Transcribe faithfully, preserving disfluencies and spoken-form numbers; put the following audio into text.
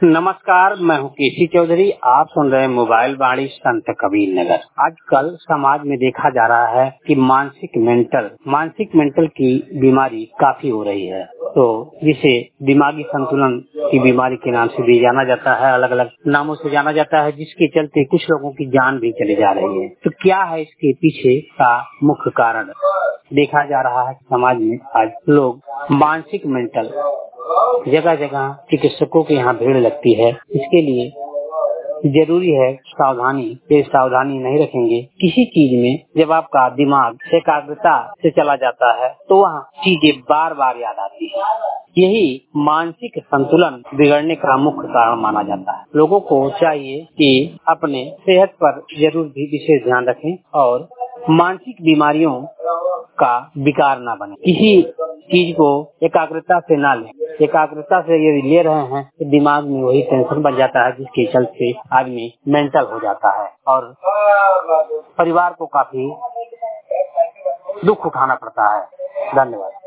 नमस्कार, मैं हूँ केसी चौधरी। आप सुन रहे हैं मोबाइल बाड़ी संत कबीर नगर। आजकल समाज में देखा जा रहा है कि मानसिक मेंटल मानसिक मेंटल की बीमारी काफी हो रही है, तो जिसे दिमागी संतुलन की बीमारी के नाम से भी जाना जाता है, अलग अलग नामों से जाना जाता है, जिसके चलते कुछ लोगों की जान भी चली जा रही है। तो क्या है इसके पीछे का मुख्य कारण? देखा जा रहा है समाज में आज लोग मानसिक मेंटल जगह जगह चिकित्सकों के यहाँ भीड़ लगती है। इसके लिए जरूरी है सावधानी। ये सावधानी नहीं रखेंगे किसी चीज में, जब आपका दिमाग एकाग्रता से चला जाता है तो वहाँ चीजें बार बार याद आती है। यही मानसिक संतुलन बिगड़ने का मुख्य कारण माना जाता है। लोगों को चाहिए कि अपने सेहत पर जरूर भी विशेष ध्यान रखें और मानसिक बीमारियों का विकार ना बने। किसी चीज को एकाग्रता से ना लें। एकाग्रता से यदि ले रहे हैं तो दिमाग में वही टेंशन बन जाता है, जिसके चलते आदमी मेंटल हो जाता है और परिवार को काफी दुख उठाना पड़ता है। धन्यवाद।